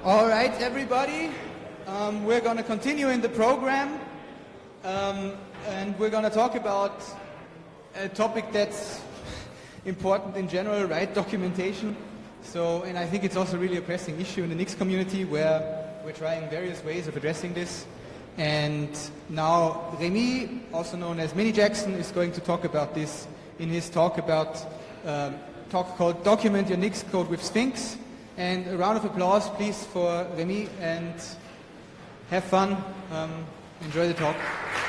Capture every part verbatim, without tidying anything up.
All right, everybody. Um, we're going to continue in the program, um, and we're going to talk about a topic that's important in general, right? Documentation. So, and I think it's also really a pressing issue in the Nix community, where we're trying various ways of addressing this. And now Remy, also known as Mini Jackson, is going to talk about this in his talk about um, talk called Document Your Nix Code with Sphinx. And a round of applause, please, for Remy, and have fun. Um, enjoy the talk.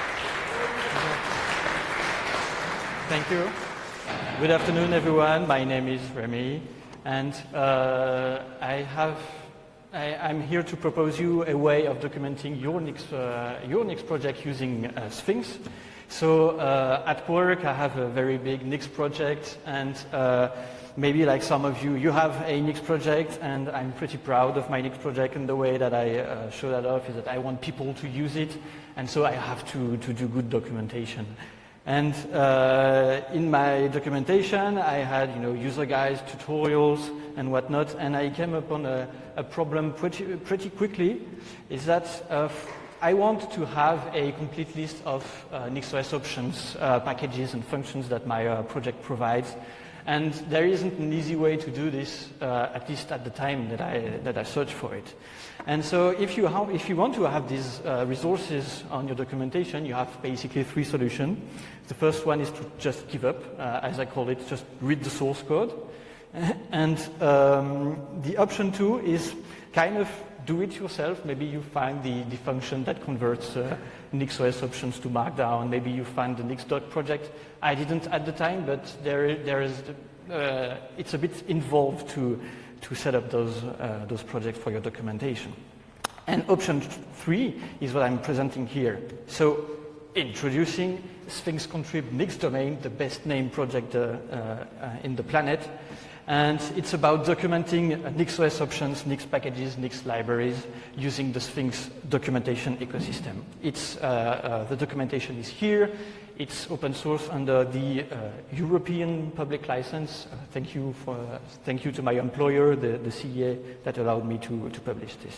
Thank you. Good afternoon, everyone. My name is Remy, and uh, I have. I, I'm here to propose you a way of documenting your Nix, uh, your Nix project using uh, Sphinx. So uh, at work, I have a very big Nix project, and uh, maybe like some of you, you have a Nix project, and I'm pretty proud of my Nix project, and the way that I uh, show that off is that I want people to use it, and so I have to, to do good documentation. And uh, in my documentation, I had, you know, user guides, tutorials, and whatnot, and I came upon a, a problem pretty, pretty quickly, is that uh, I want to have a complete list of uh, NixOS options, uh, packages, and functions that my uh, project provides. And there isn't an easy way to do this, uh, at least at the time that I, that I searched for it. And so if you, have, if you want to have these uh, resources on your documentation, you have basically three solutions. The first one is to just give up, uh, as I call it, just read the source code. And um, the option two is kind of do it yourself. Maybe you find the, the function that converts uh, NixOS options to Markdown. Maybe you find the Nixdoc project. I didn't at the time, but there, there is, uh, it's a bit involved to, to set up those, uh, those projects for your documentation. And option three is what I'm presenting here. So introducing Sphinx Contrib Nix domain, the best named project uh, uh, in the planet. And it's about documenting NixOS options, Nix packages, Nix libraries using the Sphinx documentation ecosystem. It's, uh, uh, the documentation is here. It's open source under the uh, European public license. Uh, thank you for, uh, thank you to my employer, the, the C E A, that allowed me to, to publish this.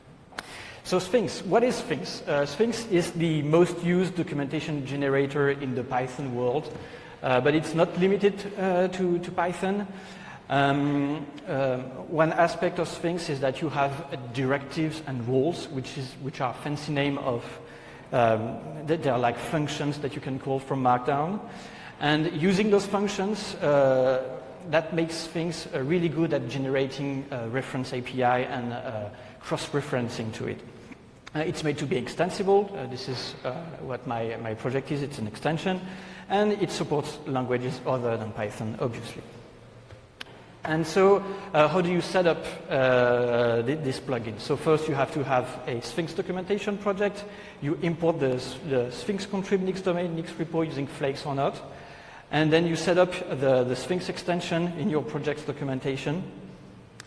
So Sphinx, what is Sphinx? Uh, Sphinx is the most used documentation generator in the Python world, uh, but it's not limited uh, to, to Python. Um, uh, one aspect of Sphinx is that you have uh, directives and roles, which, is, which are fancy name of, um, they are like functions that you can call from Markdown. And using those functions, uh, that makes Sphinx uh, really good at generating uh, reference A P I and uh, cross-referencing to it. Uh, it's made to be extensible. Uh, this is uh, what my, my project is. It's an extension. And it supports languages other than Python, obviously. And so uh, how do you set up uh, this plugin? So first you have to have a Sphinx documentation project. You import the, the Sphinx Contrib Nix domain, Nix repo using Flakes or not. And then you set up the, the Sphinx extension in your project's documentation.